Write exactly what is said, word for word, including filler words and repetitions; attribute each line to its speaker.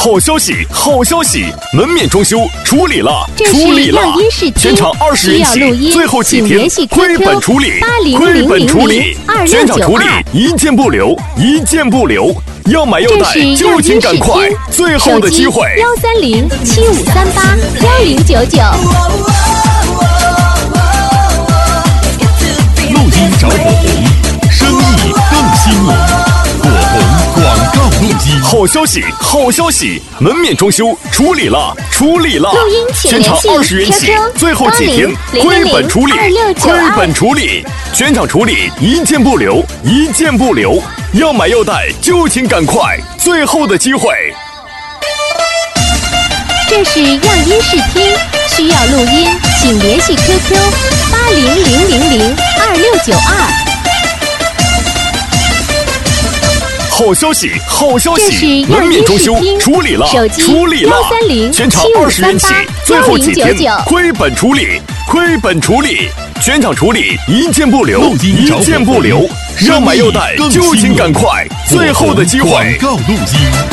Speaker 1: 好消息，好消息！门面装修处理了，处理了！全场二十人起，最后几天亏本处理，亏本处理，全场处理，一件不留，一件不留。要买要带，就请赶快，最后的机会！
Speaker 2: 幺三零七五三八幺零九九。
Speaker 3: 录音找火红，生意更新颖。火红广告录音。
Speaker 1: 好消息，好消息！门面装修处理了，处理了！
Speaker 2: 录音请
Speaker 1: 全场二十人起，最后几天亏本处理，亏本处理，全场处理，一件不留，一件不留。要买要带，就请赶快，最后的机会。
Speaker 2: 这是样音视听，需要录音，请联系 Q Q 八零零零零二六九二。
Speaker 1: 好消息，好消息！门面装修处理了，处理了！全场二十人起，最后几天亏本处理，亏本处理，全场处理，一件不留，一件不留。要买要带，就请赶快，最后的机会！
Speaker 3: 广告录音。